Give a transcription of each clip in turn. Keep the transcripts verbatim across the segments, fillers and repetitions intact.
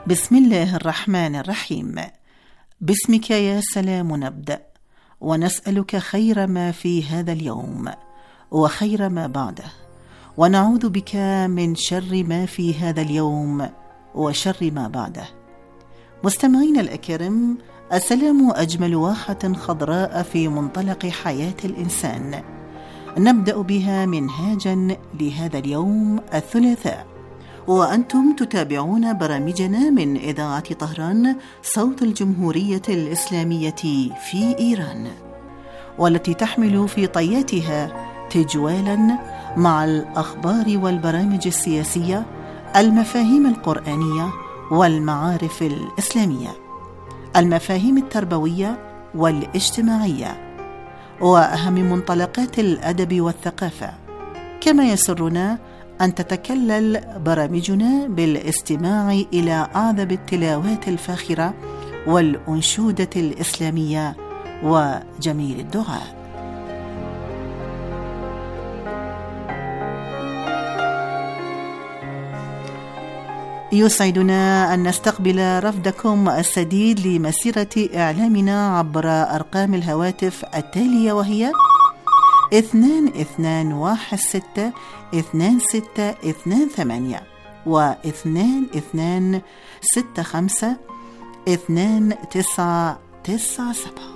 بسم الله الرحمن الرحيم. باسمك يا سلام نبدأ، ونسألك خير ما في هذا اليوم وخير ما بعده، ونعوذ بك من شر ما في هذا اليوم وشر ما بعده. مستمعين الأكارم، السلام أجمل واحة خضراء في منطلق حياة الإنسان، نبدأ بها منهاجا لهذا اليوم الثلاثاء، وأنتم تتابعون برامجنا من إذاعة طهران صوت الجمهورية الإسلامية في إيران، والتي تحمل في طياتها تجوالا مع الأخبار والبرامج السياسية، المفاهيم القرآنية والمعارف الإسلامية، المفاهيم التربوية والاجتماعية، وأهم منطلقات الأدب والثقافة. كما يسرنا أن تتكلل برامجنا بالاستماع إلى أعذب التلاوات الفاخرة والأنشودة الإسلامية وجميل الدعاء. يسعدنا أن نستقبل رفدكم السديد لمسيرة إعلامنا عبر أرقام الهواتف التالية، وهي اثنان اثنان واحد ستة اثنان ستة اثنان ثمانية واثنان اثنان ستة خمسة اثنان تسعة تسعة سبعة.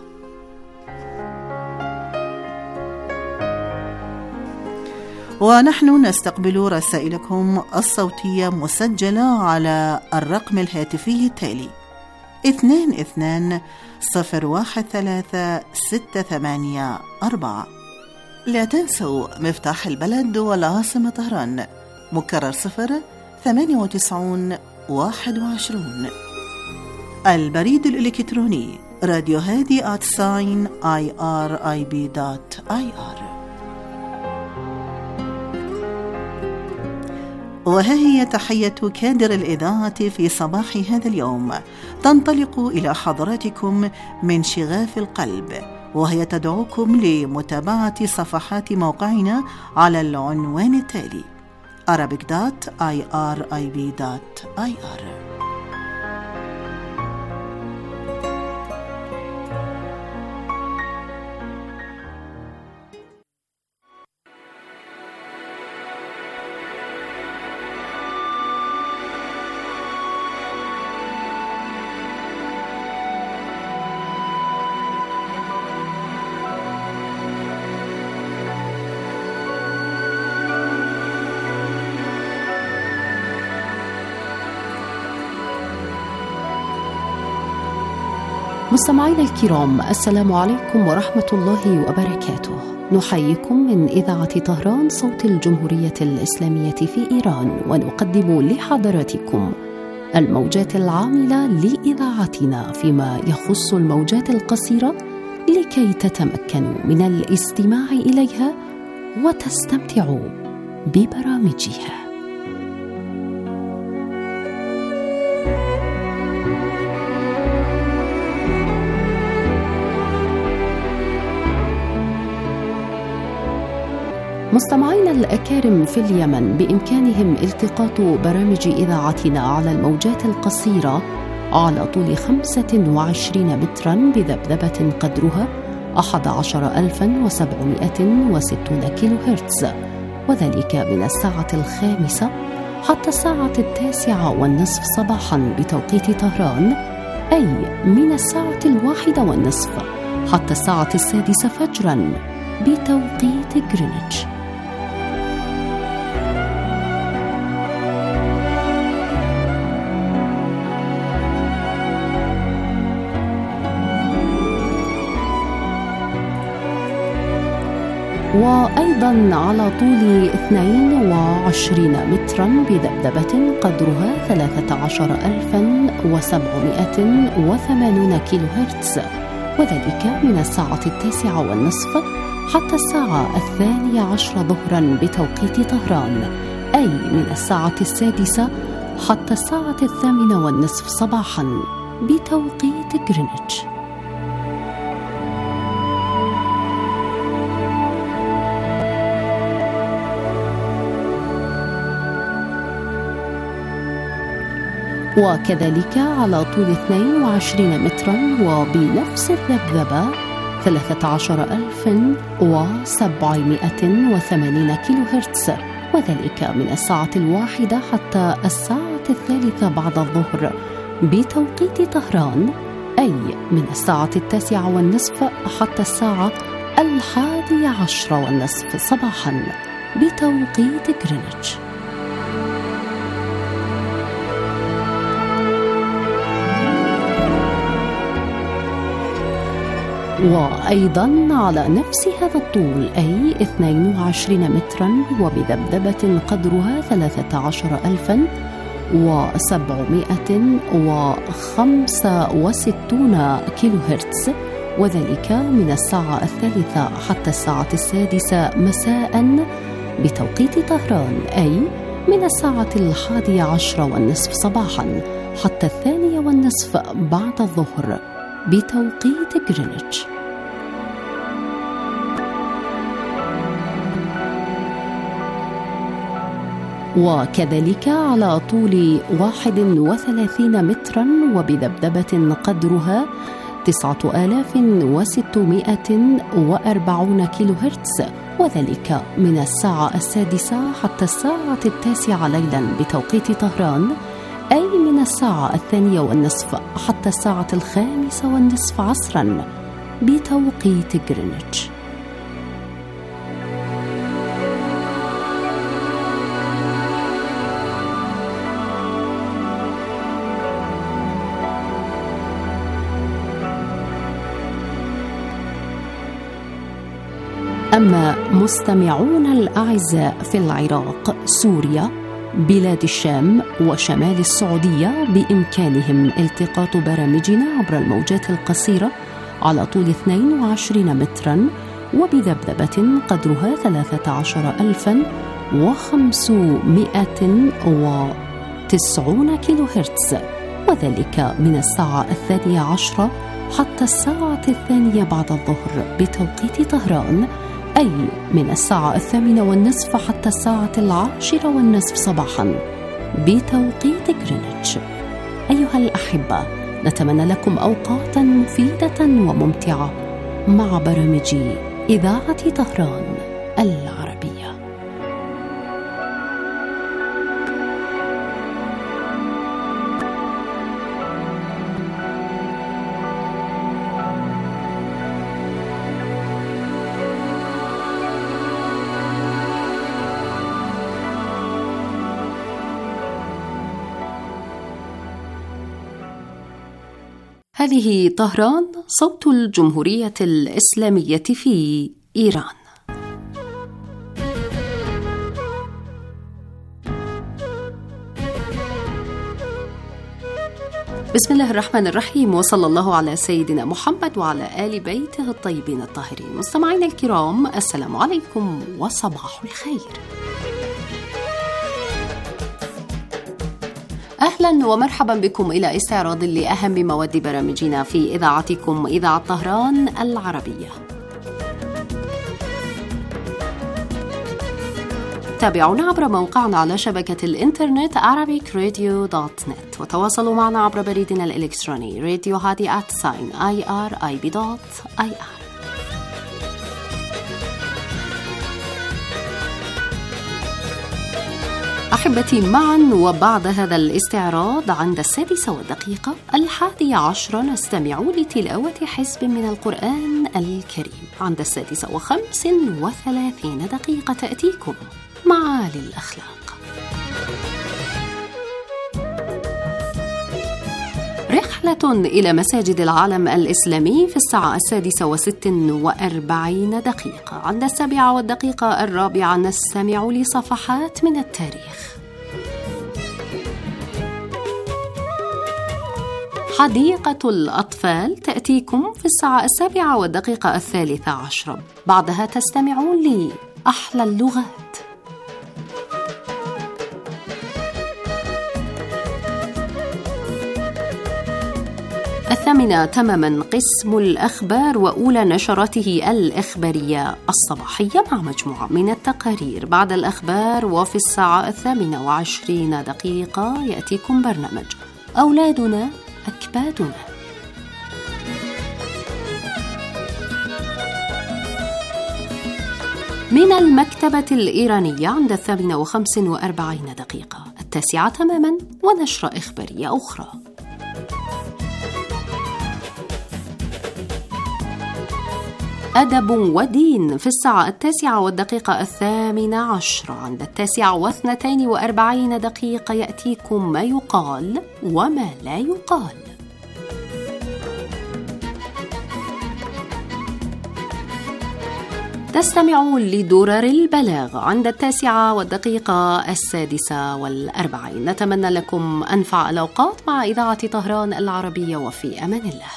ونحن نستقبل رسائلكم الصوتية مسجلة على الرقم الهاتفي التالي اثنان اثنان صفر واحد ثلاثة ستة ثمانية أربعة. لا تنسوا مفتاح البلد والعاصمة طهران، مكرر صفر ثمانية وتسعون واحد وعشرون. البريد الإلكتروني راديو هادي آت ساين آي آر آي بي دوت آي آر. وها هي تحية كادر الإذاعة في صباح هذا اليوم، تنطلق إلى حضراتكم من شغاف القلب، وهي تدعوكم لمتابعة صفحات موقعنا على العنوان التالي arabic dot i r i b dot i r. مستمعينا الكرام، السلام عليكم ورحمة الله وبركاته. نحييكم من إذاعة طهران صوت الجمهورية الإسلامية في إيران، ونقدم لحضراتكم الموجات العاملة لإذاعتنا فيما يخص الموجات القصيرة، لكي تتمكنوا من الاستماع إليها وتستمتعوا ببرامجها. مستمعينا الأكارم في اليمن، بإمكانهم التقاط برامج إذاعتنا على الموجات القصيرة على طول خمسة وعشرين مترا بذبذبة قدرها أحد عشر ألفا وسبعمائة وستون كيلو هرتز، وذلك من الساعة الخامسة حتى الساعة التاسعة والنصف صباحا بتوقيت طهران، أي من الساعة الواحدة والنصف حتى الساعة السادسة فجرا بتوقيت غرينتش. وأيضا على طول اثنين وعشرين مترا بذبذبة قدرها ثلاثة عشر ألفا وسبعمائة وثمانون كيلو هرتز، وذلك من الساعة التاسعة والنصف حتى الساعة الثانية عشر ظهرا بتوقيت طهران، أي من الساعة السادسة حتى الساعة الثامنة والنصف صباحا بتوقيت غرينتش. وكذلك على طول اثنين وعشرين مترا وبنفس الذبذبة ثلاثة عشر ألف وسبعمائة وثمانين كيلو هرتز، وذلك من الساعة الواحدة حتى الساعة الثالثة بعد الظهر بتوقيت طهران، أي من الساعة التاسعة والنصف حتى الساعة الحادية عشر والنصف صباحا بتوقيت غرينتش. وأيضا على نفس هذا الطول أي اثنين وعشرين مترا وبذبذبة قدرها ثلاثة عشر ألفا وسبعمائة وخمسة وستون كيلو هرتز، وذلك من الساعة الثالثة حتى الساعة السادسة مساء بتوقيت طهران، أي من الساعة الحادية عشر والنصف صباحا حتى الثانية والنصف بعد الظهر بتوقيت غرينتش. وكذلك على طول واحد وثلاثين مترا وبذبذبة قدرها تسعة آلاف وستمائة وأربعين كيلو هرتز، وذلك من الساعة السادسة حتى الساعة التاسعة ليلا بتوقيت طهران، أي من الساعة الثانية والنصف حتى الساعة الخامسة والنصف عصرا بتوقيت غرينتش. أما مستمعون الأعزاء في العراق، سوريا، بلاد الشام وشمال السعودية بإمكانهم التقاط برامجنا عبر الموجات القصيرة على طول اثنين وعشرين مترا وبذبذبة قدرها ثلاثة عشر ألفا وخمسمائة وتسعون كيلو هرتز، وذلك من الساعة الثانية عشرة حتى الساعة الثانية بعد الظهر بتوقيت طهران، أي من الساعة الثامنة والنصف حتى الساعة العاشرة والنصف صباحا بتوقيت غرينتش. أيها الأحبة، نتمنى لكم أوقاتا مفيدة وممتعة مع برامج إذاعة طهران العربية. هذه طهران، صوت الجمهورية الإسلامية في إيران. بسم الله الرحمن الرحيم، وصلى الله على سيدنا محمد وعلى آل بيته الطيبين الطاهرين. مستمعينا الكرام، السلام عليكم وصباح الخير. أهلا ومرحبا بكم إلى استعراض لأهم مواد برامجنا في إذاعتكم إذاعة طهران العربية. تابعونا عبر موقعنا على شبكة الإنترنت arabic radio dot net، وتواصلوا معنا عبر بريدنا الإلكتروني راديو هادي آت ساين آي آر آي بي دوت آي آر. أحبتي، معا وبعد هذا الاستعراض عند السادسة والدقيقة الحادية عشرة نستمع لتلاوة حزب من القرآن الكريم. عند السادسة وخمس وثلاثين دقيقة تأتيكم معالي الأخلاق. رحلة إلى مساجد العالم الإسلامي في الساعة السادسة وست وأربعين دقيقة. عند السابعة والدقيقة الرابعة نستمع لصفحات من التاريخ. حديقة الأطفال تأتيكم في الساعة السابعة والدقيقة الثالثة عشرة. بعدها تستمعون لأحلى اللغات. الثامنة تماما قسم الأخبار وأولى نشراته الإخبارية الصباحية مع مجموعة من التقارير. بعد الأخبار وفي الساعة الثامنة وعشرين دقيقة يأتيكم برنامج أولادنا أكبادنا. من المكتبة الإيرانية عند الثامنة وخمس وأربعين دقيقة، التاسعة تماما، ونشرة إخبارية أخرى. أدب ودين في الساعة التاسعة والدقيقة الثامنة عشر، عند التاسعة واثنتين وأربعين دقيقة يأتيكم ما يقال وما لا يقال. تستمعون لدرر البلاغ عند التاسعة والدقيقة السادسة والأربعين. نتمنى لكم أنفع الأوقات مع إذاعة طهران العربية، وفي أمان الله.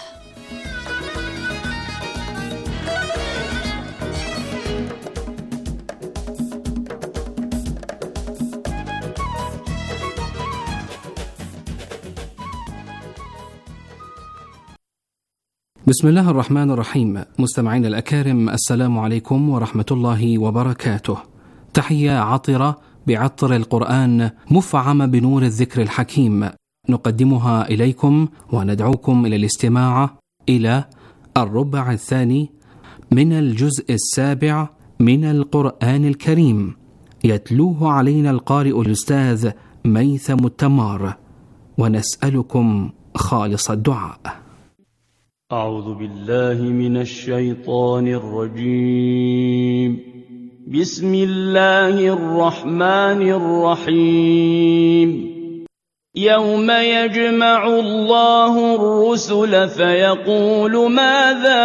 بسم الله الرحمن الرحيم. مستمعين الأكارم، السلام عليكم ورحمة الله وبركاته. تحية عطرة بعطر القرآن مفعمة بنور الذكر الحكيم نقدمها إليكم، وندعوكم إلى الاستماع إلى الربع الثاني من الجزء السابع من القرآن الكريم، يتلوه علينا القارئ الأستاذ ميثم التمار، ونسألكم خالص الدعاء. أعوذ بالله من الشيطان الرجيم. بسم الله الرحمن الرحيم. يوم يجمع الله الرسل فيقول ماذا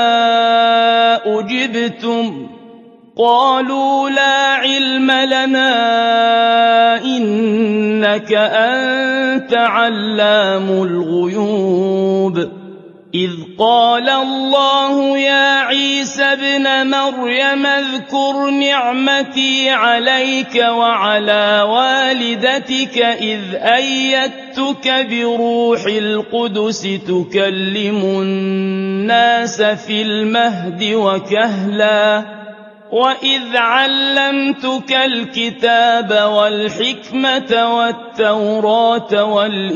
أجبتم؟ قالوا لا علم لنا إنك أنت علام الغيوب. إذ قال الله يا عيسى ابن مريم اذكر نعمتي عليك وعلى والدتك إذ أيدتك بروح القدس تكلم الناس في المهد وكهلا، وإذ علمتك الكتاب والحكمة والتوراة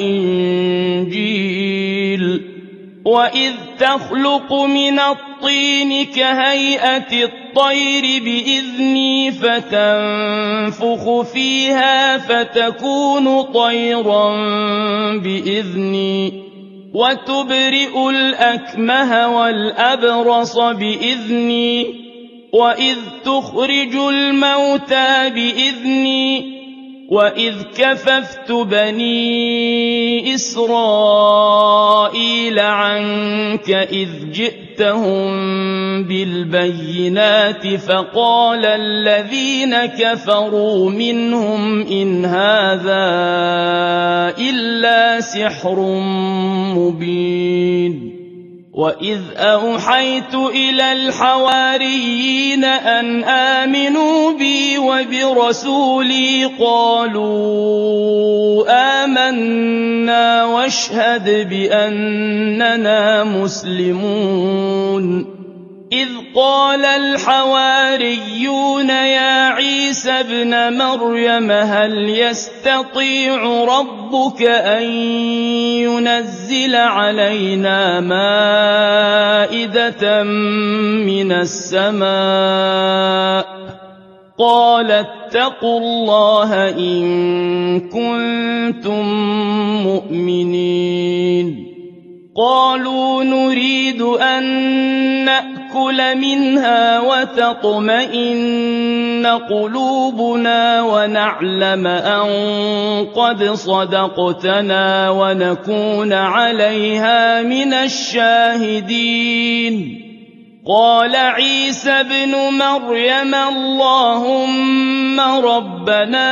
والإنجيل، وإذ تخلق من الطين كهيئة الطير بإذني فتنفخ فيها فتكون طيرا بإذني، وتبرئ الأكمه والأبرص بإذني، وإذ تخرج الموتى بإذني، وإذ كففت بني إسرائيل عنك إذ جئتهم بالبينات فقال الذين كفروا منهم إن هذا إلا سحر مبين. وإذ أوحيت إلى الحواريين أن آمنوا بي وبرسولي قالوا آمنا واشهد بأننا مسلمون. إذ قال الحواريون يا عيسى ابن مريم هل يستطيع ربك أن ينزل علينا مائدة من السماء؟ قال اتقوا الله إن كنتم مؤمنين. قالوا نريد أن نأكل منها وتطمئن قلوبنا ونعلم أن قد صدقتنا ونكون عليها من الشاهدين. قال عيسى ابن مريم اللهم ربنا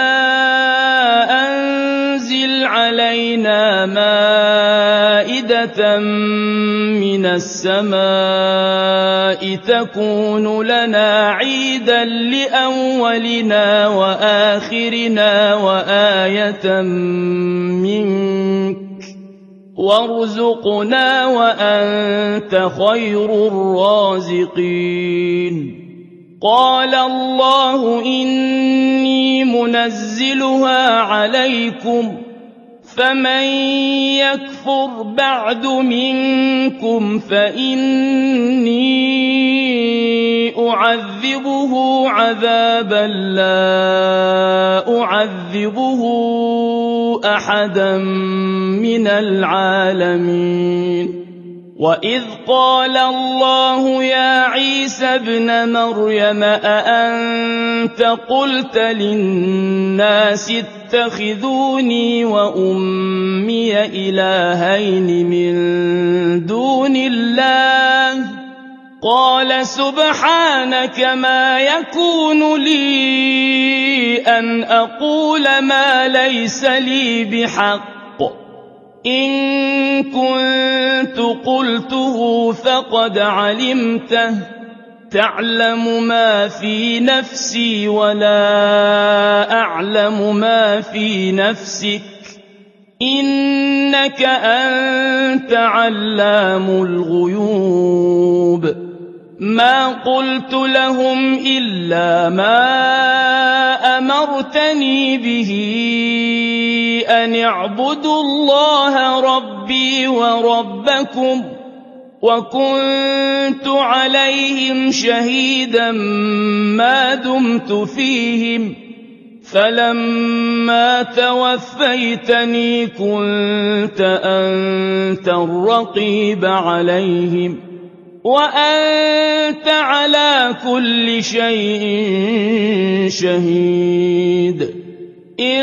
أنزل علينا مائدة من السماء تكون لنا عيدا لأولنا وآخرنا وآية منك وارزقنا وأنت خير الرازقين. قال الله إني منزلها عليكم فمن يكفر بعد منكم فإني أعذبه عذابا لا أعذبه أحدا من العالمين. وإذ قال الله يا عيسى ابن مريم أأنت قلت للناس اتخذوني وأمي إلهين من دون الله قال سبحانك ما يكون لي أن أقول ما ليس لي بحق إن كنت قلته فقد علمته تعلم ما في نفسي ولا أعلم ما في نفسك إنك أنت علام الغيوب. ما قلت لهم إلا ما أمرتني به أن اعبدوا الله ربي وربكم وكنت عليهم شهيدا ما دمت فيهم فلما توفيتني كنت أنت الرقيب عليهم وأنت على كل شيء شهيد. إن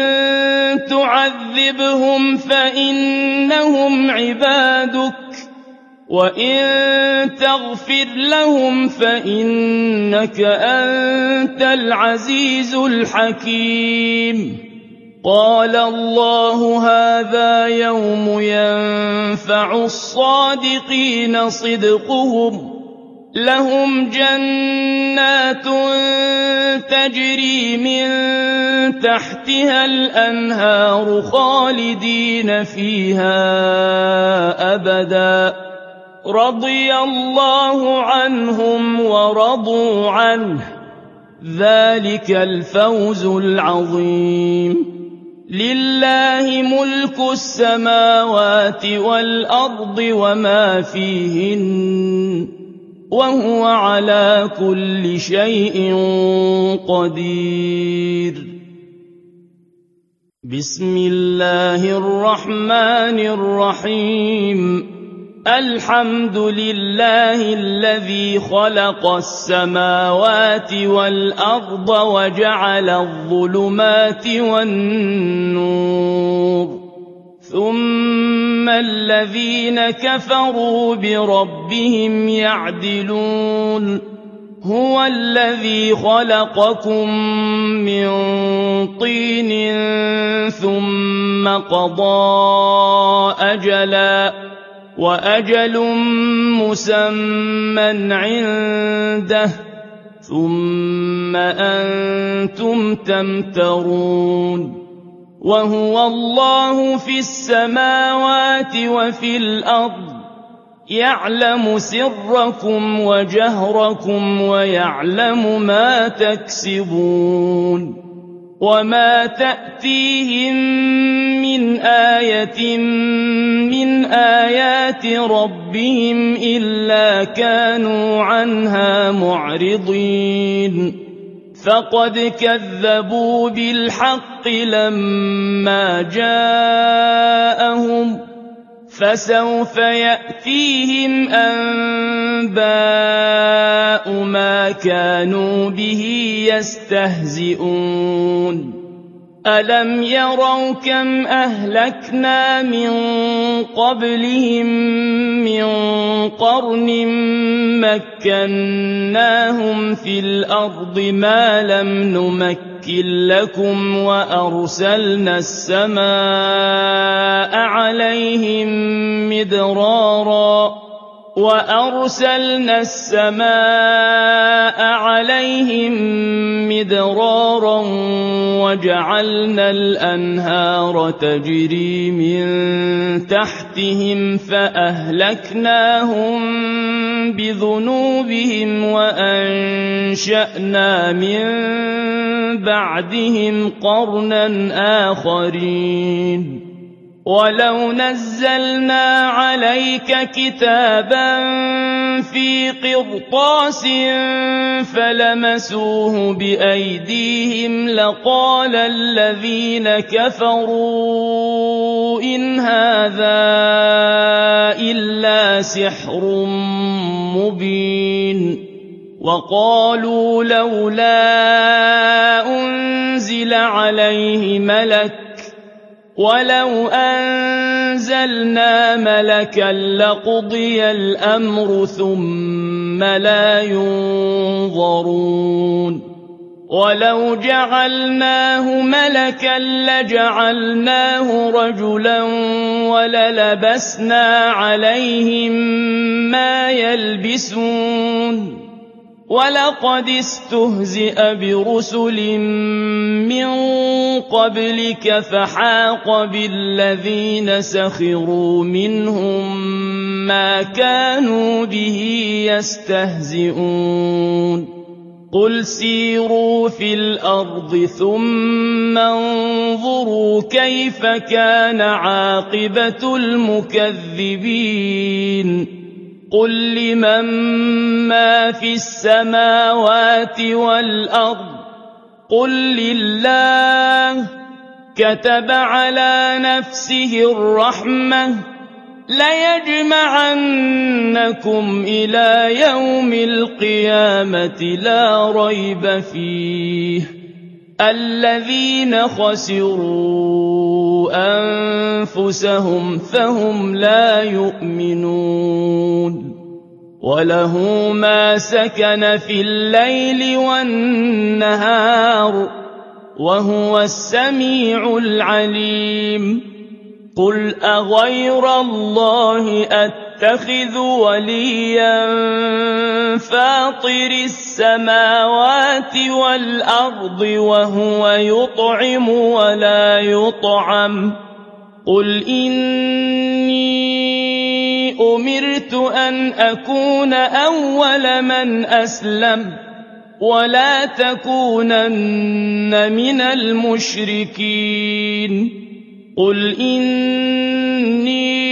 تعذبهم فإنهم عبادك وإن تغفر لهم فإنك أنت العزيز الحكيم. قال الله هذا يوم ينفع الصادقين صدقهم لهم جنات تجري من تحتها الأنهار خالدين فيها أبدا رضي الله عنهم ورضوا عنه ذلك الفوز العظيم. لله ملك السماوات والأرض وما فيهن وهو على كل شيء قدير. بسم الله الرحمن الرحيم. الحمد لله الذي خلق السماوات والأرض وجعل الظلمات والنور ثم الذين كفروا بربهم يعدلون. هو الذي خلقكم من طين ثم قضى أجلا وأجل مسمى عنده ثم أنتم تمترون. وهو الله في السماوات وفي الأرض يعلم سركم وجهركم ويعلم ما تكسبون. وما تأتيهم من آية من آيات ربهم إلا كانوا عنها معرضين. فقد كذبوا بالحق لما جاءهم فسوف يأتيهم أنباء ما كانوا به يستهزئون. ألم يروا كم أهلكنا من قبلهم من قرن مكناهم في الأرض ما لم نمكن لكم وأرسلنا السماء عليهم مدرارا وأرسلنا السماء عليهم مدرارا وجعلنا الأنهار تجري من تحتهم فأهلكناهم بذنوبهم وأنشأنا من بعدهم قرنا آخرين. ولو نزلنا عليك كتابا في قرطاس فلمسوه بأيديهم لقال الذين كفروا إن هذا إلا سحر مبين وقالوا لولا أنزل عليه ملك ولو أنزلنا ملكا لقضي الأمر ثم لا ينظرون ولو جعلناه ملكا لجعلناه رجلا وللبسنا عليهم ما يلبسون ولقد استهزئ برسل من قبلك فحاق بالذين سخروا منهم ما كانوا به يستهزئون قل سيروا في الأرض ثم انظروا كيف كان عاقبة المكذبين قل لمن ما في السماوات والأرض قل لله كتب على نفسه الرحمة ليجمعنكم إلى يوم القيامة لا ريب فيه الذين خسروا أنفسهم فهم لا يؤمنون وله ما سكن في الليل والنهار وهو السميع العليم قل أغير الله أتخذ وليا فاطر السماوات والأرض وهو يطعم ولا يطعم قل إني أمرت أن أكون أول من أسلم ولا تكونن من المشركين قل إني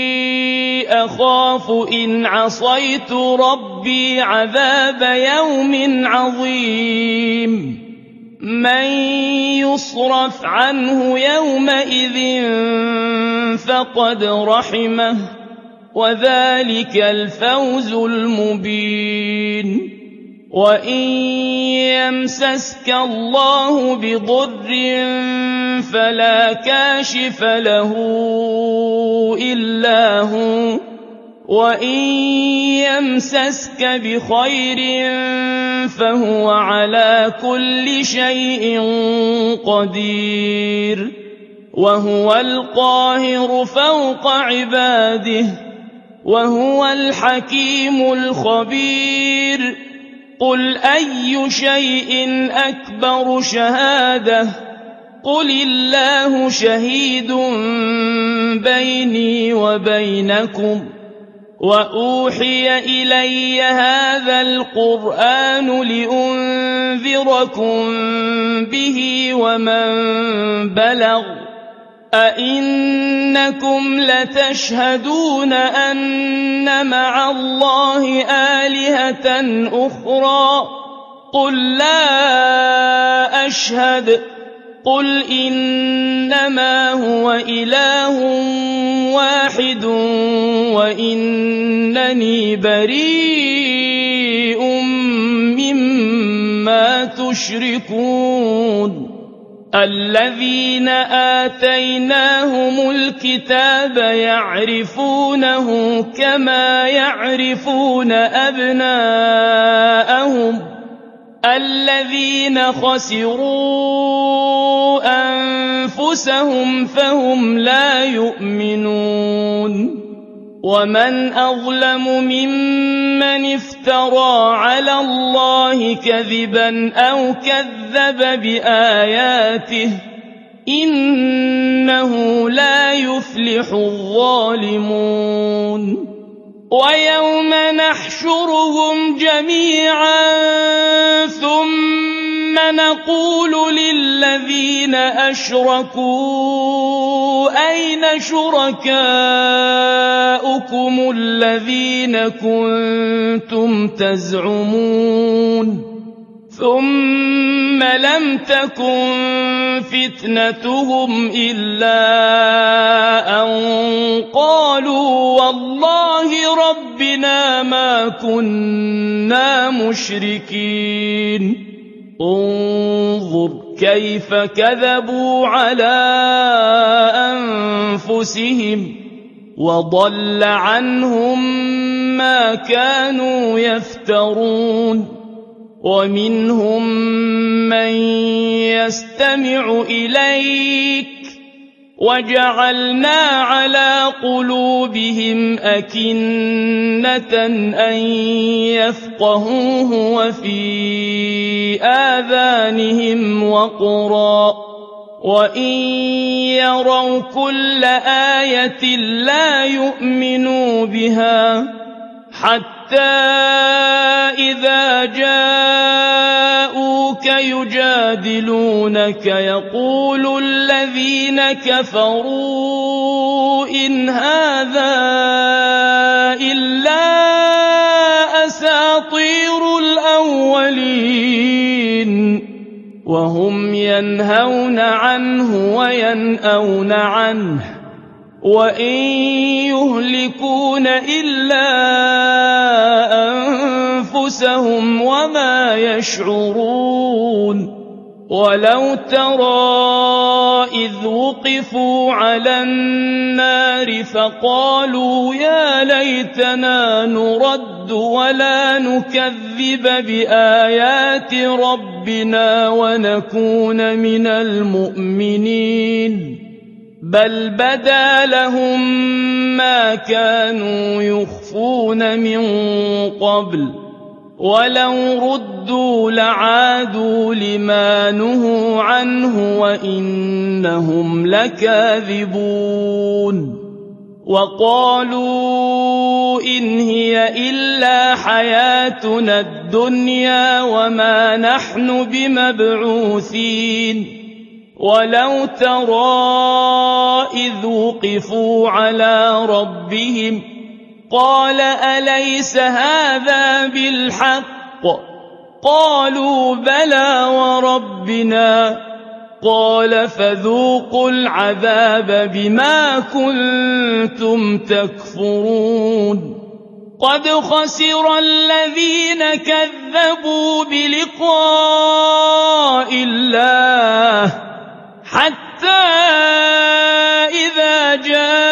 أخاف إن عصيت ربي عذاب يوم عظيم من يصرف عنه يومئذ فقد رحمه وذلك الفوز المبين وإن يمسسك الله بضر فلا كاشف له إلا هو وإن يمسسك بخير فهو على كل شيء قدير وهو القاهر فوق عباده وهو الحكيم الخبير قل أي شيء أكبر شهادة قل الله شهيد بيني وبينكم وأوحي إلي هذا القرآن لأنذركم به ومن بلغ أئنكم لتشهدون أن مع الله آلهة أخرى قل لا أشهد قل إنما هو إله واحد وإنني بريء مما تشركون الذين آتيناهم الكتاب يعرفونه كما يعرفون أبناءهم الذين خسروا أنفسهم فهم لا يؤمنون ومن أظلم ممن افترى على الله كذبا أو كذب بآياته إنه لا يفلح الظالمون ويوم نحشرهم جميعا ثم نقول للذين أشركوا أين شركاؤكم الذين كنتم تزعمون ثم لم تكن فتنتهم إلا أن قالوا والله ربنا ما كنا مشركين انظر كيف كذبوا على أنفسهم وضل عنهم ما كانوا يفترون ومنهم من يستمع إليك وجعلنا على قلوبهم أكنة أن يفقهوه وفي آذانهم وقرا وإن يروا كل آية لا يؤمنوا بها حتى إذا جاءوك يجادلونك يقول الذين كفروا إن هذا إلا أساطير الأولين وهم ينهون عنه وينأون عنه وإن يهلكون إلا أنفسهم وما يشعرون ولو ترى إذ وقفوا على النار فقالوا يا ليتنا نرد ولا نكذب بآيات ربنا ونكون من المؤمنين بل بدا لهم ما كانوا يخفون من قبل ولو ردوا لعادوا لما نهوا عنه وإنهم لكاذبون وقالوا إن هي إلا حياتنا الدنيا وما نحن بمبعوثين ولو ترى إذ وقفوا على ربهم قال أليس هذا بالحق قالوا بلى وربنا قال فذوقوا العذاب بما كنتم تكفرون قد خسر الذين كذبوا بلقاء الله حتى إذا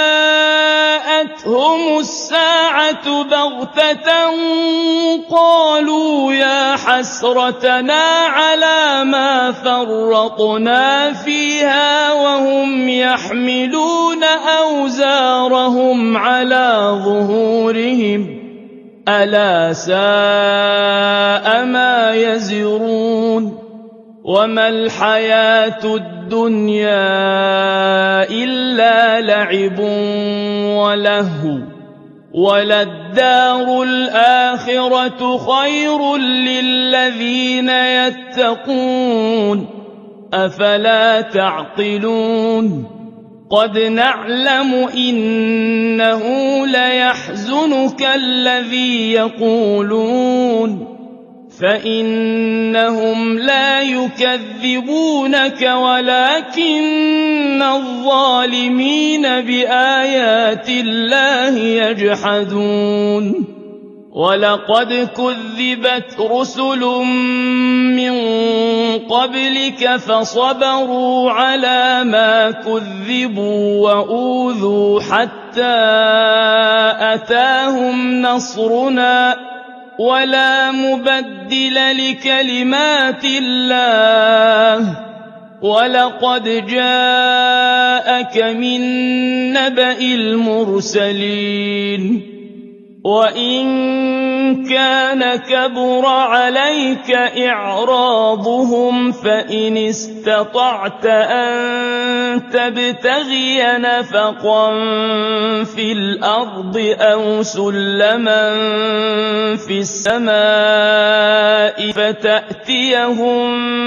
جاءتهم الساعة بغتة قالوا يا حسرتنا على ما فرطنا فيها وهم يحملون أوزارهم على ظهورهم ألا ساء ما يزرون وما الحياة الدنيا إلا لعب ولهو وللدار الآخرة خير للذين يتقون أفلا تعقلون قد نعلم إنه ليحزنك الذي يقولون فإنهم لا يكذبونك ولكن الظالمين بآيات الله يجحدون ولقد كذبت رسل من قبلك فصبروا على ما كذبوا وأوذوا حتى أتاهم نصرنا ولا مبدل لكلمات الله ولقد جاءك من نبأ المرسلين وإن كان كبر عليك إعراضهم فإن استطعت أن تبتغي نفقا في الأرض أو سلما في السماء فتأتيهم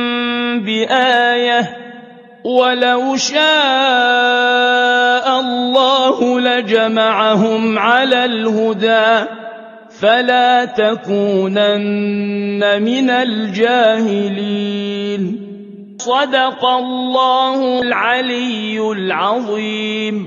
بآية ولو شاء الله لجمعهم على الهدى فلا تكونن من الجاهلين. صدق الله العلي العظيم.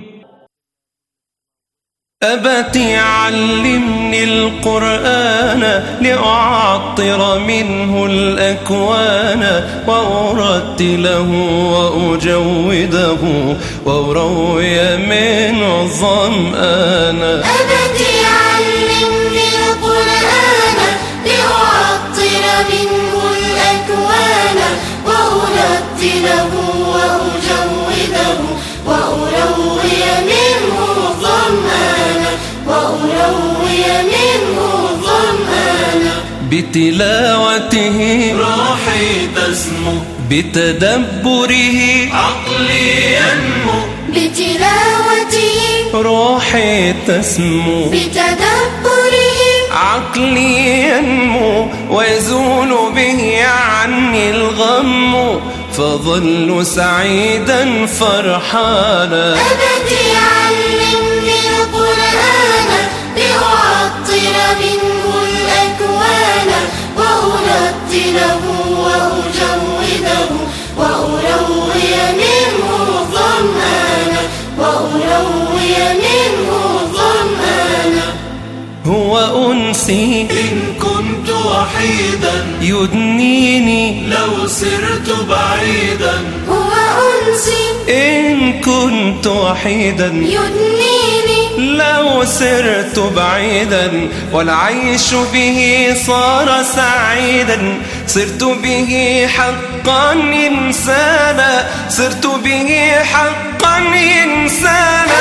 أبت علمني القرآن لأعطر منه الأكوان وأرتله وأجوده وأروي منه الظمآن. أبت علمني القرآن لأعطر منه الأكوان وأرتله وأجوده وأروي منه الظمآن وأروي منه الظمآن. بتلاوته روحي تسمو بتدبره عقلي ينمو. بتلاوته روحي تسمو بتدبره عقلي ينمو ويزول به عني الغم فظل سعيدا فرحانا. أبت علمني القرآن لأعطر منه الأكوان وأرتله وأجوده وأروي منه الظمآن وأروي منه الظمآن. هو أنسي إن كنت وحيدا يدنيني لو سرت بعيدا. هو أنسي إن كنت وحيدا يدنيني لو سرت بعيدا والعيش به صار سعيدا. صرت به حقا إنسانا صرت به حقا إنسانا.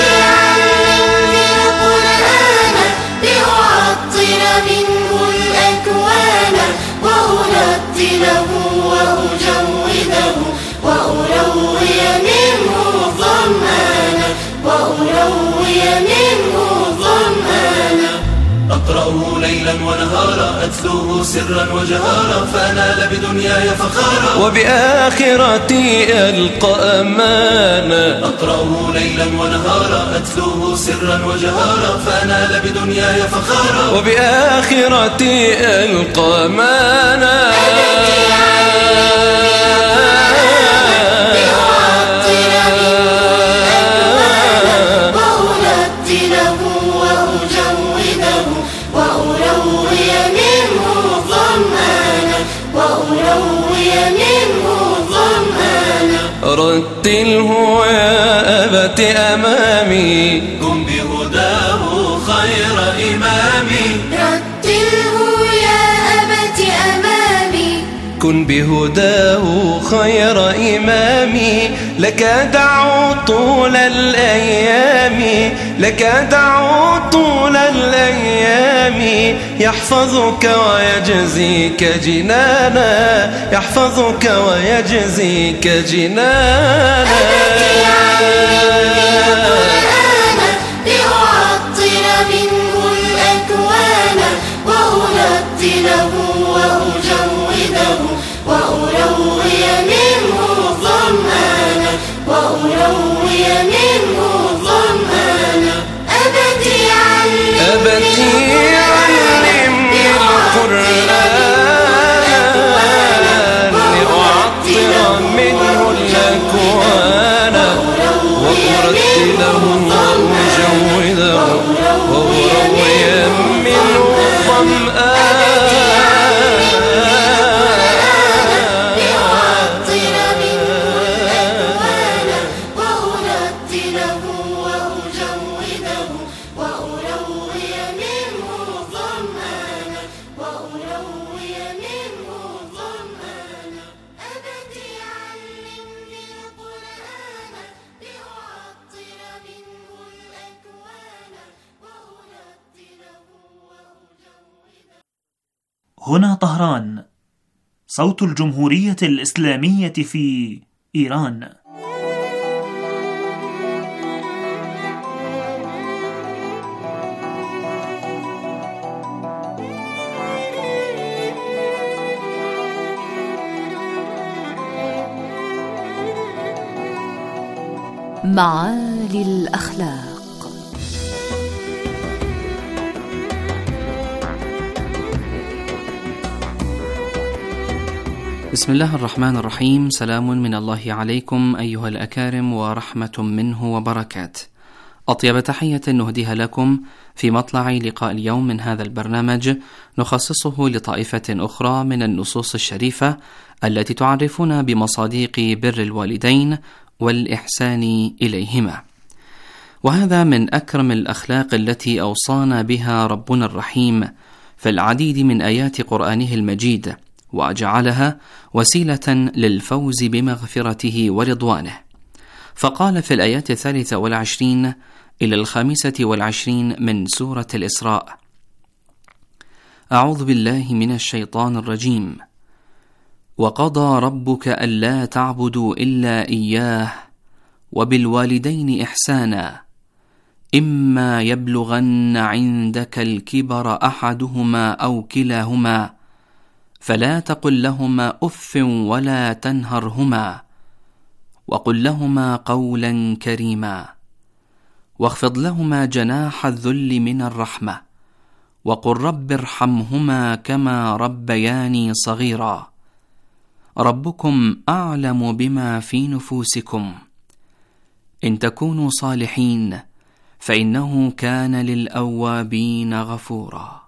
لأعطر منه الأكوان وأرتله وأجوده وأروي منه الظمآن وأروي منه الظمآن. أقرأه ليلا ونهارا أتلوه سرا وجهارا فأنال بدنياي فخارا وبآخرتي ألقى أمانا. أقرأه ليلا ونهارا أتلوه سرا وجهارا فأنال بدنياي فخارا وبآخرتي ألقى أمانا. رتله يا أبت أمامي كن بهداه خير إمامي. رتله يا أبت أمامي كن بهداه خير إمامي. لك دعو طول الأيام لك دعو طول الأيام يحفظك ويجزيك جنانا يحفظك ويجزيك جنانا. لأعطر منه الأكوان وأرتله وأجوده وأروي منه الظمآن وأروي منه الظمآن. أبت علمني القرآن لأعطر منه الأكوان وأرتله وأجوده وأروي منه الظمآن. هنا طهران، صوت الجمهورية الإسلامية في إيران. معالي الأخلاق. بسم الله الرحمن الرحيم. سلام من الله عليكم أيها الأكارم ورحمة منه وبركات. أطيب تحية نهديها لكم في مطلع لقاء اليوم من هذا البرنامج، نخصصه لطائفة أخرى من النصوص الشريفة التي تعرفنا بمصادق بر الوالدين والإحسان إليهما. وهذا من أكرم الأخلاق التي أوصانا بها ربنا الرحيم في العديد من آيات قرآنه المجيد، وجعلها وسيلة للفوز بمغفرته ورضوانه. فقال في الآيات الثالثة والعشرين إلى الخامسة والعشرين من سورة الإسراء: أعوذ بالله من الشيطان الرجيم: وقضى ربك ألا تعبدوا إلا إياه وبالوالدين إحسانا إما يبلغن عندك الكبر أحدهما أو كلاهما فلا تقل لهما أف ولا تنهرهما وقل لهما قولا كريما واخفض لهما جناح الذل من الرحمة وقل رب ارحمهما كما ربياني صغيرا ربكم أعلم بما في نفوسكم إن تكونوا صالحين فإنه كان للأوابين غفورا.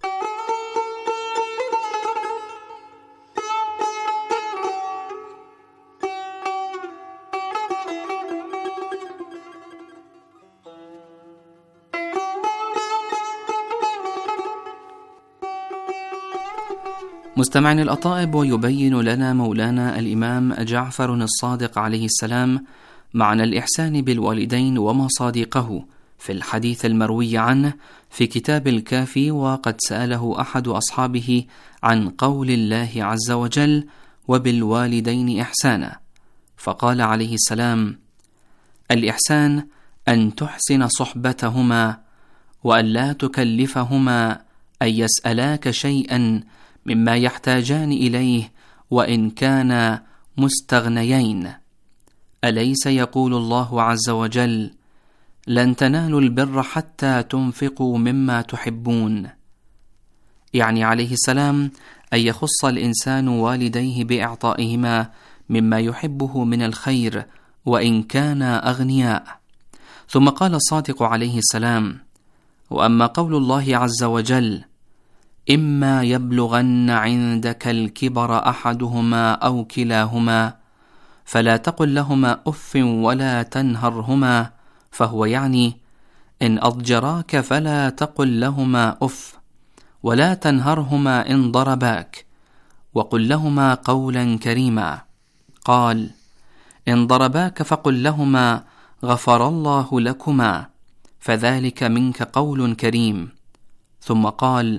مستمعين الأطائب، ويبين لنا مولانا الإمام جعفر الصادق عليه السلام معنى الإحسان بالوالدين ومصادقه في الحديث المروي عنه في كتاب الكافي. وقد سأله أحد أصحابه عن قول الله عز وجل: وبالوالدين إحسانا، فقال عليه السلام: الإحسان أن تحسن صحبتهما وأن لا تكلفهما أن يسألاك شيئا مما يحتاجان إليه وإن كان مستغنيين. أليس يقول الله عز وجل: لن تنالوا البر حتى تنفقوا مما تحبون؟ يعني عليه السلام أن يخص الإنسان والديه بإعطائهما مما يحبه من الخير وإن كان أغنياء. ثم قال الصادق عليه السلام: وأما قول الله عز وجل: إما يبلغن عندك الكبر أحدهما أو كلاهما فلا تقل لهما أف ولا تنهرهما، فهو يعني إن أضجراك فلا تقل لهما أف ولا تنهرهما إن ضرباك، وقل لهما قولا كريما. قال: إن ضرباك فقل لهما غفر الله لكما، فذلك منك قول كريم. ثم قال: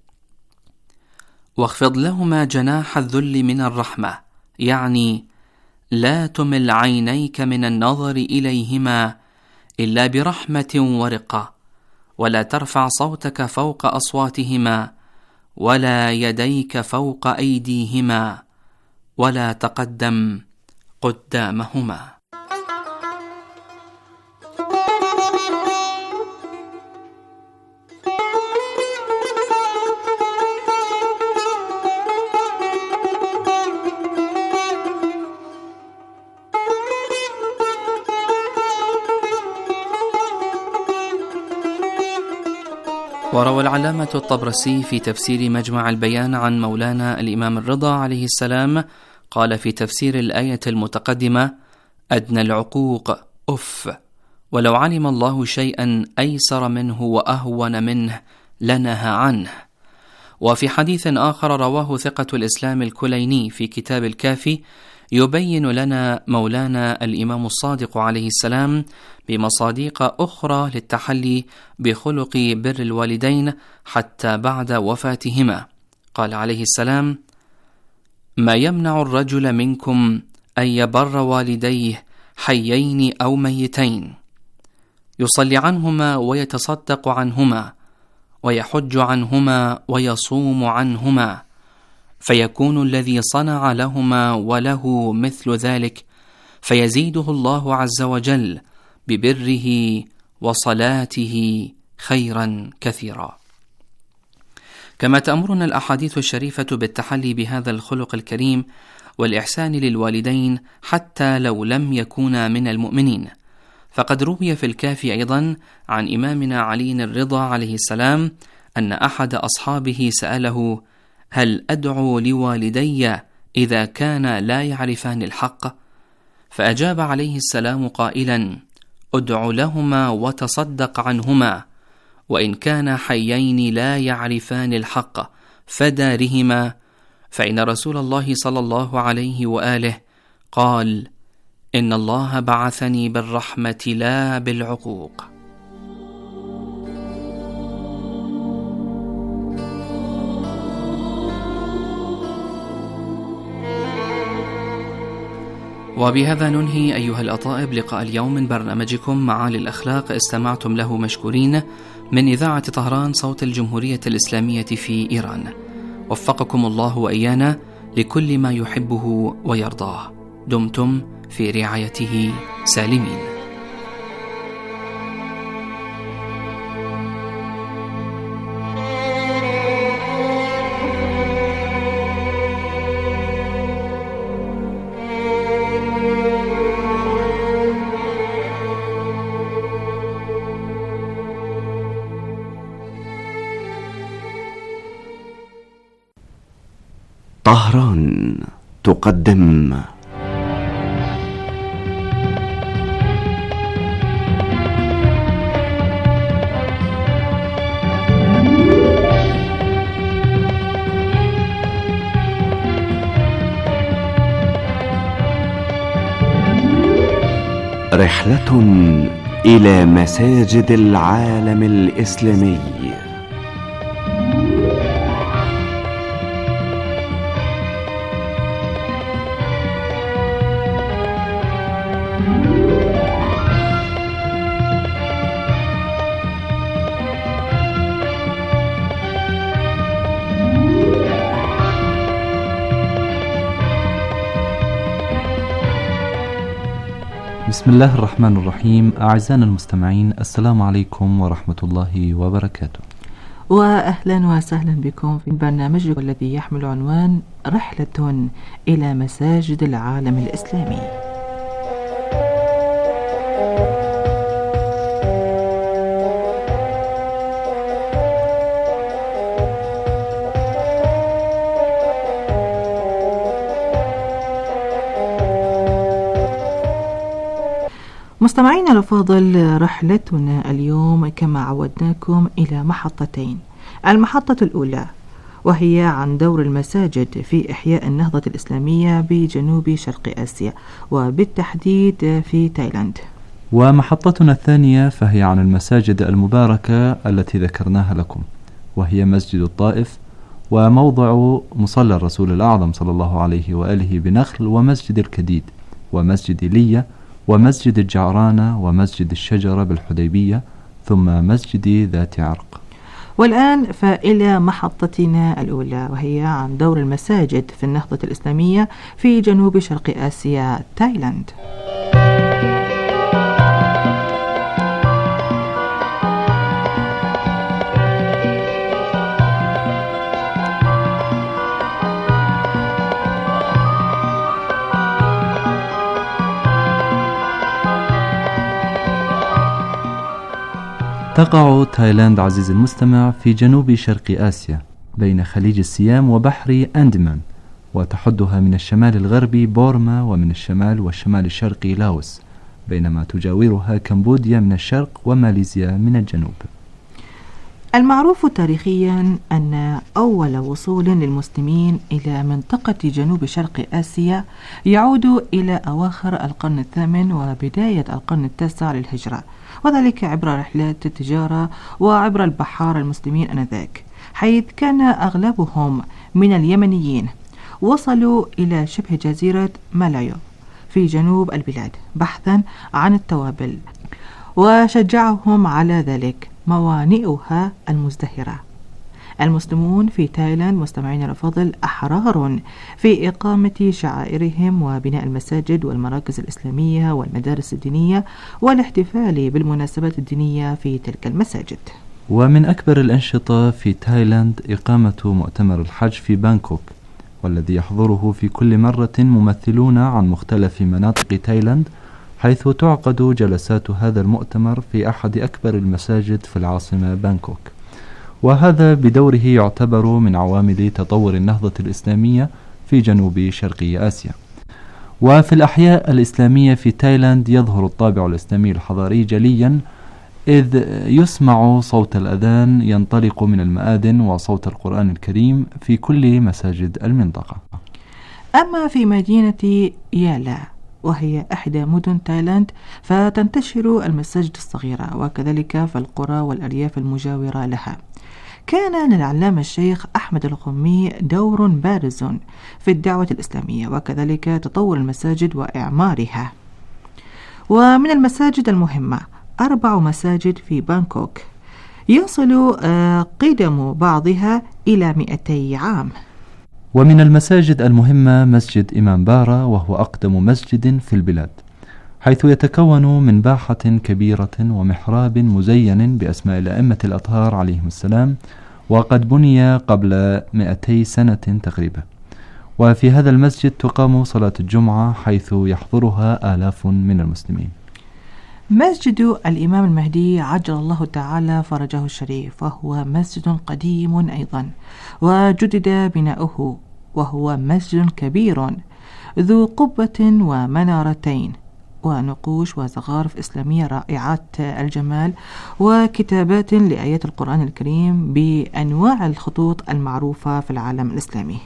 واخفض لهما جناح الذل من الرحمة، يعني لا تمل عينيك من النظر إليهما إلا برحمة ورقة، ولا ترفع صوتك فوق أصواتهما، ولا يديك فوق أيديهما، ولا تقدم قدامهما. وروى العلامة الطبرسي في تفسير مجمع البيان عن مولانا الإمام الرضا عليه السلام قال في تفسير الآية المتقدمة: أدنى العقوق أف، ولو علم الله شيئا أيسر منه وأهون منه لنهى عنه. وفي حديث آخر رواه ثقة الإسلام الكليني في كتاب الكافي يبين لنا مولانا الإمام الصادق عليه السلام بمصادق أخرى للتحلي بخلق بر الوالدين حتى بعد وفاتهما. قال عليه السلام: ما يمنع الرجل منكم أن يبر والديه حيين أو ميتين، يصلي عنهما ويتصدق عنهما ويحج عنهما ويصوم عنهما، فيكون الذي صنع لهما وله مثل ذلك، فيزيده الله عز وجل ببره وصلاته خيرا كثيرا. كما تأمرنا الأحاديث الشريفة بالتحلي بهذا الخلق الكريم والإحسان للوالدين حتى لو لم يكونا من المؤمنين. فقد روي في الكافي أيضا عن إمامنا علي الرضا عليه السلام أن أحد أصحابه سأله: هل أدعو لوالدي إذا كان لا يعرفان الحق؟ فأجاب عليه السلام قائلا: ادع لهما وتصدق عنهما، وإن كان حيين لا يعرفان الحق فدارهما، فإن رسول الله صلى الله عليه وآله قال: إن الله بعثني بالرحمة لا بالعقوق. وبهذا ننهي أيها الأطائب لقاء اليوم من برنامجكم معالي الأخلاق، استمعتم له مشكورين من إذاعة طهران صوت الجمهورية الإسلامية في إيران. وفقكم الله وإيانا لكل ما يحبه ويرضاه. دمتم في رعايته سالمين. طهران تقدم رحلة إلى مساجد العالم الإسلامي. بسم الله الرحمن الرحيم. أعزائنا المستمعين، السلام عليكم ورحمة الله وبركاته، وأهلا وسهلا بكم في برنامجكم الذي يحمل عنوان رحلة إلى مساجد العالم الإسلامي. مستمعينا الأفاضل، رحلتنا اليوم كما عودناكم إلى محطتين. المحطة الأولى وهي عن دور المساجد في إحياء النهضة الإسلامية بجنوب شرق آسيا، وبالتحديد في تايلاند. ومحطتنا الثانية فهي عن المساجد المباركة التي ذكرناها لكم، وهي مسجد الطائف، وموضع مصلى الرسول الأعظم صلى الله عليه وآله بنخل، ومسجد الكديد، ومسجد لية، ومسجد الجعرانة، ومسجد الشجرة بالحديبية، ثم مسجد ذات عرق. والآن فإلى محطتنا الأولى، وهي عن دور المساجد في النهضة الإسلامية في جنوب شرق آسيا، تايلاند. تقع تايلاند عزيزي المستمع في جنوب شرق آسيا بين خليج السيام وبحر أندمان، وتحدها من الشمال الغربي بورما، ومن الشمال والشمال الشرقي لاوس، بينما تجاورها كمبوديا من الشرق وماليزيا من الجنوب. المعروف تاريخيا أن أول وصول للمسلمين إلى منطقة جنوب شرق آسيا يعود إلى أواخر القرن الثامن وبداية القرن التاسع للهجرة، وذلك عبر رحلات التجارة وعبر البحار المسلمين آنذاك، حيث كان أغلبهم من اليمنيين. وصلوا إلى شبه جزيرة مالايو في جنوب البلاد بحثا عن التوابل، وشجعهم على ذلك موانئها المزدهرة. المسلمون في تايلاند مستمعين الأفاضل أحرار في إقامة شعائرهم وبناء المساجد والمراكز الإسلامية والمدارس الدينية والاحتفال بالمناسبات الدينية في تلك المساجد. ومن أكبر الأنشطة في تايلاند إقامة مؤتمر الحج في بانكوك، والذي يحضره في كل مرة ممثلون عن مختلف مناطق تايلاند، حيث تعقد جلسات هذا المؤتمر في أحد أكبر المساجد في العاصمة بانكوك، وهذا بدوره يعتبر من عوامل تطور النهضة الإسلامية في جنوب شرقي آسيا. وفي الأحياء الإسلامية في تايلاند يظهر الطابع الإسلامي الحضاري جليا، إذ يسمع صوت الأذان ينطلق من المآذن وصوت القرآن الكريم في كل مساجد المنطقة. أما في مدينة يالا وهي إحدى مدن تايلاند فتنتشر المساجد الصغيرة، وكذلك في القرى والأرياف المجاورة لها. كان للعلامة الشيخ أحمد الغمي دور بارز في الدعوة الإسلامية وكذلك تطور المساجد وإعمارها. ومن المساجد المهمة أربع مساجد في بانكوك يصل قدم بعضها إلى مئتي عام. ومن المساجد المهمة مسجد إمام بارا، وهو أقدم مسجد في البلاد، حيث يتكون من باحة كبيرة ومحراب مزين بأسماء الأئمة الأطهار عليهم السلام، وقد بني قبل مئتي سنة تقريبا. وفي هذا المسجد تقام صلاة الجمعة، حيث يحضرها آلاف من المسلمين. مسجد الإمام المهدي عجل الله تعالى فرجه الشريف، وهو مسجد قديم أيضا وجدد بناؤه، وهو مسجد كبير ذو قبة ومنارتين ونقوش وزخارف إسلامية رائعات الجمال وكتابات لآيات القرآن الكريم بأنواع الخطوط المعروفة في العالم الإسلامي.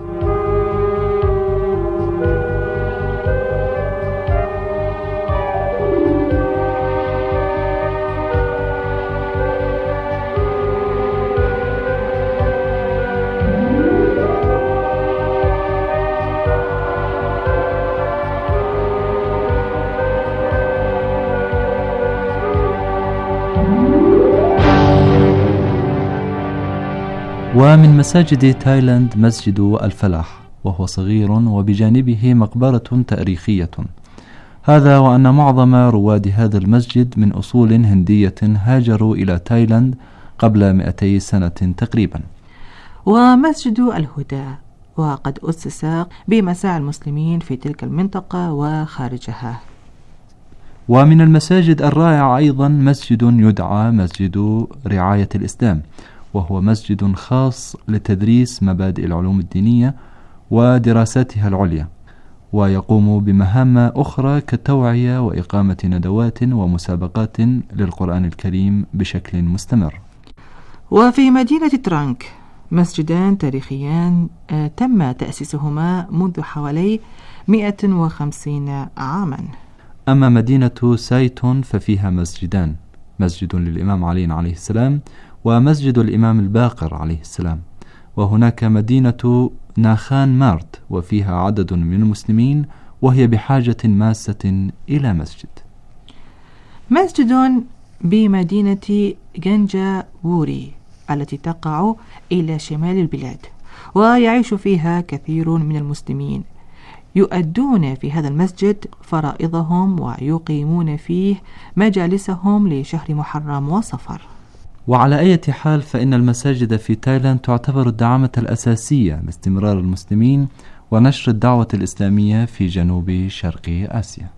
ومن مساجد تايلاند مسجد الفلاح، وهو صغير وبجانبه مقبرة تاريخية. هذا وأن معظم رواد هذا المسجد من أصول هندية هاجروا إلى تايلاند قبل مئتي سنة تقريبا. ومسجد الهدى، وقد أسس بمساعي المسلمين في تلك المنطقة وخارجها. ومن المساجد الرائعة أيضا مسجد يدعى مسجد رعاية الإسلام، وهو مسجد خاص لتدريس مبادئ العلوم الدينية ودراساتها العليا، ويقوم بمهام أخرى كالتوعية وإقامة ندوات ومسابقات للقرآن الكريم بشكل مستمر. وفي مدينة ترانك مسجدان تاريخيان تم تأسيسهما منذ حوالي مئة وخمسين عاما. أما مدينة سايتون ففيها مسجدان، مسجد للإمام علي عليه السلام ومسجد الإمام الباقر عليه السلام. وهناك مدينة ناخان مارت وفيها عدد من المسلمين، وهي بحاجة ماسة إلى مسجد. مسجد بمدينة جنجا ووري التي تقع إلى شمال البلاد، ويعيش فيها كثير من المسلمين، يؤدون في هذا المسجد فرائضهم ويقيمون فيه مجالسهم لشهر محرم وصفر. وعلى أي حال فإن المساجد في تايلاند تعتبر الدعامة الأساسية لاستمرار المسلمين ونشر الدعوة الإسلامية في جنوب شرق آسيا.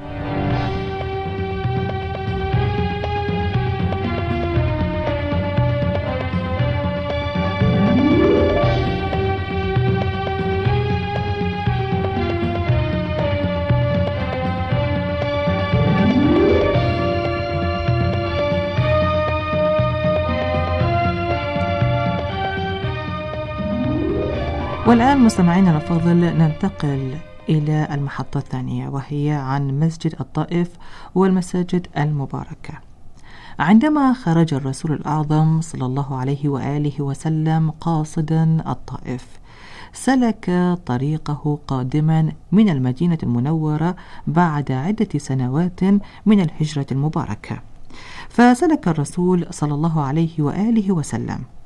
والآن مستمعينا الأفاضل ننتقل إلى المحطة الثانية، وهي عن مسجد الطائف والمساجد المباركة. عندما خرج الرسول الأعظم صلى الله عليه وآله وسلم قاصدا الطائف، سلك طريقه قادما من المدينة المنورة بعد عدة سنوات من الهجرة المباركة. فسلك الرسول صلى الله عليه وآله وسلم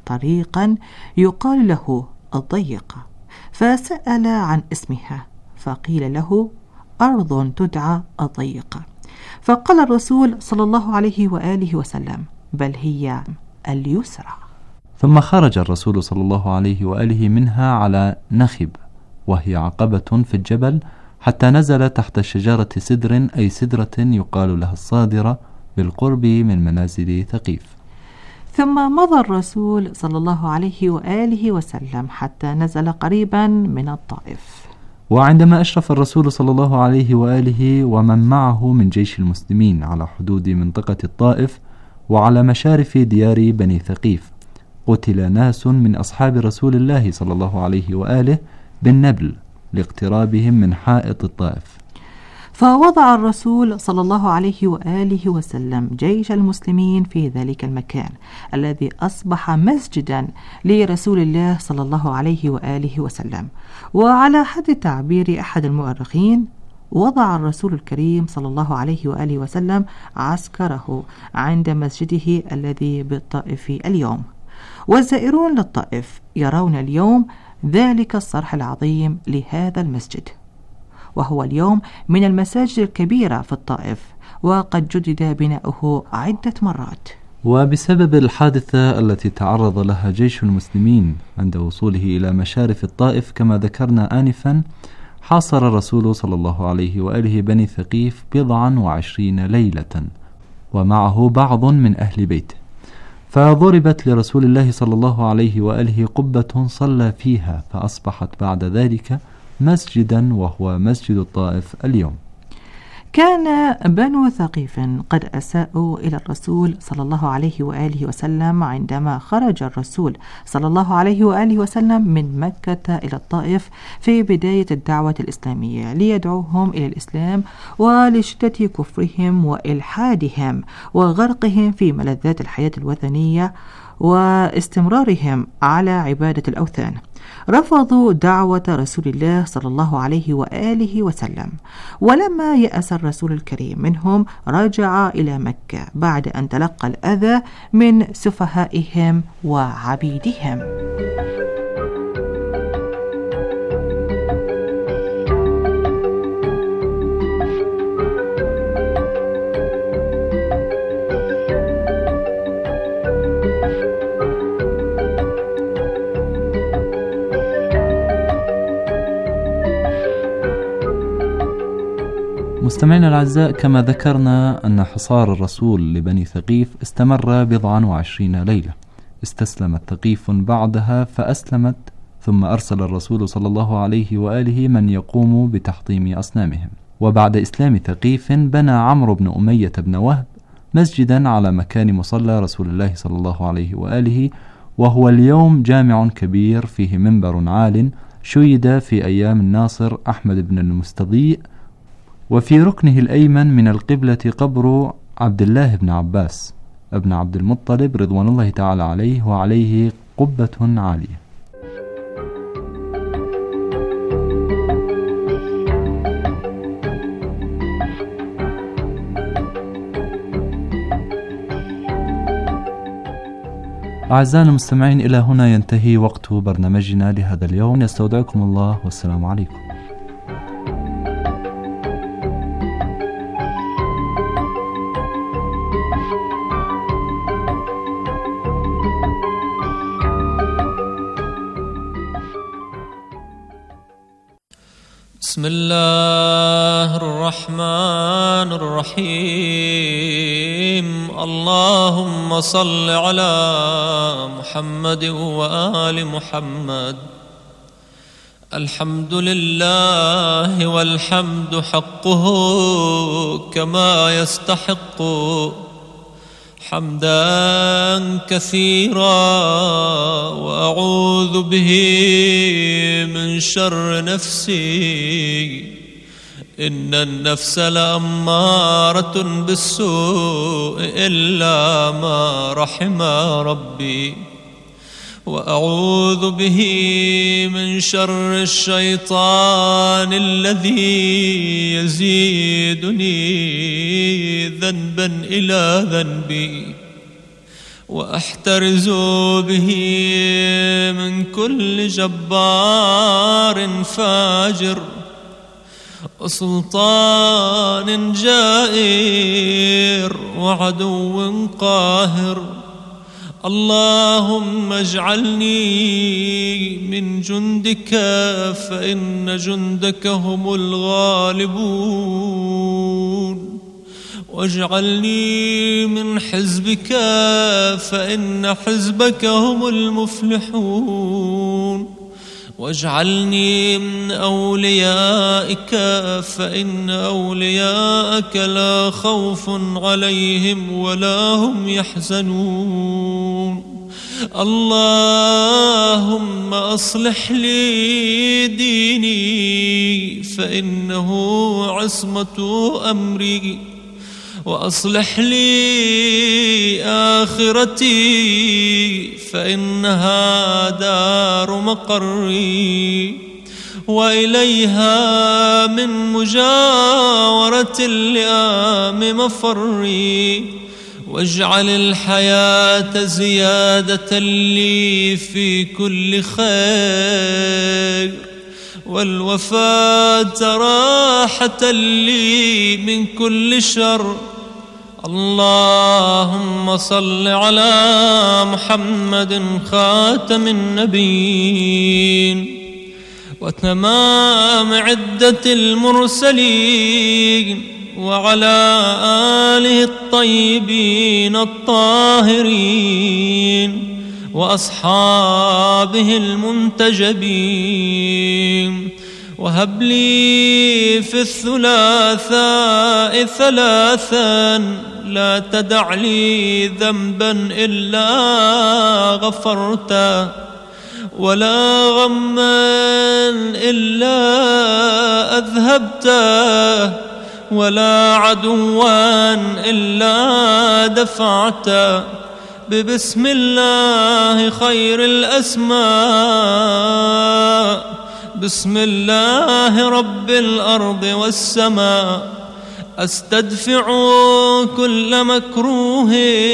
طريقا يقال له الضيقة، فسأل عن اسمها فقيل له أرض تدعى الضيقة، فقال الرسول صلى الله عليه وآله وسلم بل هي اليسرى. ثم خرج الرسول صلى الله عليه وآله منها على نخب، وهي عقبة في الجبل، حتى نزل تحت شجرة سدر أي سدرة يقال لها الصادرة بالقرب من منازل ثقيف. ثم مضى الرسول صلى الله عليه وآله وسلم حتى نزل قريبا من الطائف. وعندما أشرف الرسول صلى الله عليه وآله ومن معه من جيش المسلمين على حدود منطقة الطائف وعلى مشارف ديار بني ثقيف، قتل ناس من أصحاب رسول الله صلى الله عليه وآله بالنبل لاقترابهم من حائط الطائف. فوضع الرسول صلى الله عليه وآله وسلم جيش المسلمين في ذلك المكان الذي أصبح مسجدا لرسول الله صلى الله عليه وآله وسلم. وعلى حد تعبير أحد المؤرخين، وضع الرسول الكريم صلى الله عليه وآله وسلم عسكره عند مسجده الذي بالطائف اليوم. والزائرون للطائف يرون اليوم ذلك الصرح العظيم لهذا المسجد، وهو اليوم من المساجد الكبيرة في الطائف، وقد جدد بناؤه عدة مرات. وبسبب الحادثة التي تعرض لها جيش المسلمين عند وصوله إلى مشارف الطائف كما ذكرنا آنفا، حاصر الرسول صلى الله عليه وآله بني ثقيف بضعا وعشرين ليلة ومعه بعض من أهل بيته، فضربت لرسول الله صلى الله عليه وآله قبة صلى فيها، فأصبحت بعد ذلك مسجدا، وهو مسجد الطائف اليوم. كان بنو ثقيف قد أساءوا إلى الرسول صلى الله عليه وآله وسلم عندما خرج الرسول صلى الله عليه وآله وسلم من مكة إلى الطائف في بداية الدعوة الإسلامية ليدعوهم إلى الإسلام، ولشدة كفرهم وإلحادهم وغرقهم في ملذات الحياة الوثنية واستمرارهم على عبادة الأوثان. رفضوا دعوة رسول الله صلى الله عليه وآله وسلم، ولما يأس الرسول الكريم منهم رجع إلى مكة بعد أن تلقى الأذى من سفهائهم وعبيدهم. مستمعينا الأعزاء، كما ذكرنا أن حصار الرسول لبني ثقيف استمر بضعا وعشرين ليلة. استسلمت ثقيف بعدها فأسلمت، ثم أرسل الرسول صلى الله عليه وآله من يقوم بتحطيم أصنامهم. وبعد إسلام ثقيف بنى عمرو بن أمية بن وهب مسجدا على مكان مصلى رسول الله صلى الله عليه وآله، وهو اليوم جامع كبير فيه منبر عال شيد في أيام الناصر أحمد بن المستضيء، وفي ركنه الأيمن من القبلة قبر عبد الله بن عباس ابن عبد المطلب رضوان الله تعالى عليه، وعليه قبة عالية. أعزائنا المستمعين، إلى هنا ينتهي وقت برنامجنا لهذا اليوم. نستودعكم الله، والسلام عليكم. بسم الله الرحمن الرحيم. اللهم صل على محمد وآل محمد. الحمد لله والحمد حقه كما يستحق، حمدا كثيرا، وأعوذ به من شر نفسي، إن النفس لأمارة بالسوء إلا ما رحم ربي، وأعوذ به من شر الشيطان الذي يزيدني ذنبا إلى ذنبي، وأحترز به من كل جبار فاجر وسلطان جائر وعدو قاهر. اللهم اجعلني من جندك فإن جندك هم الغالبون، واجعلني من حزبك فإن حزبك هم المفلحون، واجعلني من أوليائك فإن أولياءك لا خوف عليهم ولا هم يحزنون. اللهم أصلح لي ديني فإنه عصمة أمري، وأصلح لي آخرتي فإنها دار مقري، وإليها من مجاورة اللئام مفري. واجعل الحياة زيادة لي في كل خير، والوفاة راحة لي من كل شر. اللهم صل على محمد خاتم النبيين وتمام عدة المرسلين، وعلى آله الطيبين الطاهرين وأصحابه المنتجبين. وهب لي في الثلاثاء ثلاثا لا تدع لي ذنبا إلا غفرته، ولا غما إلا أذهبته، ولا عدوا إلا دفعته. ببسم الله خير الأسماء، بسم الله رب الأرض والسماء، أستدفع كل مكروه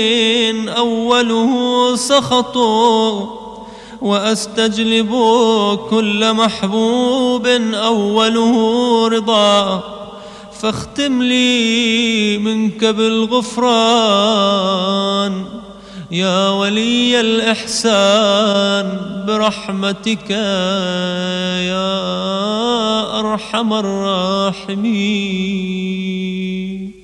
أوله سخط، وأستجلب كل محبوب أوله رضا. فاختم لي منك بالغفران يا ولي الإحسان برحمتك يا أرحم الراحمين.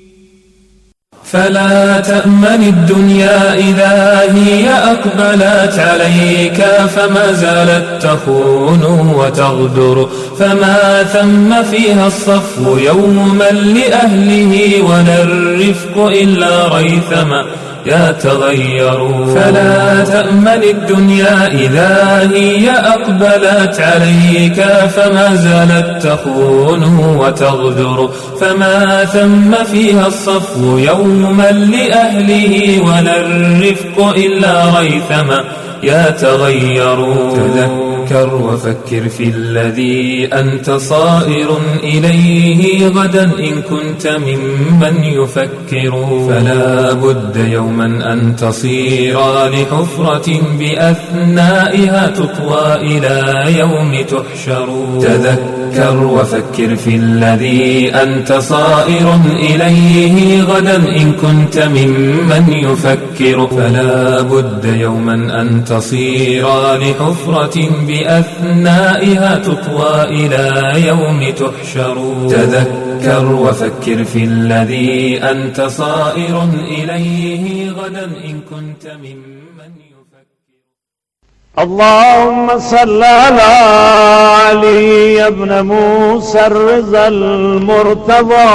فلا تأمن الدنيا إذا هي أقبلت عليك، فما زالت تخون وتغدر، فما ثم فيها الصفو يوما لأهله، ولا الرفق إلا ريثما يتغير. فلا تأمن الدنيا إذا هي أقبلت عليك، فما زالت تخون وتغدر، فما ثم فيها الصفو يوما لأهله، ولا الرفق إلا ريثما يتغير. تذكر وفكر في الذي أنت صائر إليه غدا إن كنت ممن يفكر، فلا بد يوما أن تصير لحفرة بأثنائها تطوى إلى يوم تحشر. تذكر وفكر في الذي أنت صائر إليه غدا إن كنت ممن يفكر، فلا بد يوما أن تصير لحفرة بأثنائها تطوى إلى يوم تحشر. تذكر وفكر في الذي أنت صائر إليه غدا إن كنت ممن يفكر. اللهم صل على علي بن موسى الرضا المرتضى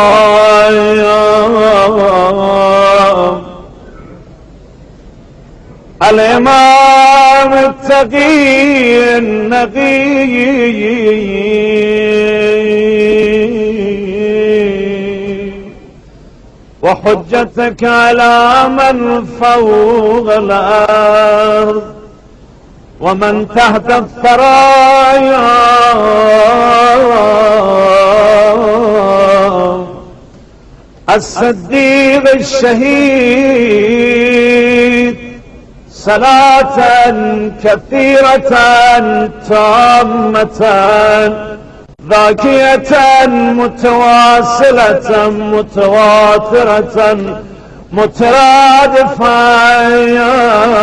الإمام التقي النقي، وحجتك على من فوق الأرض ومن تحت الثرايا، الصديق الشهيد صلاة كثيرة تامة ذاكية متواصلة متواترة مترادفة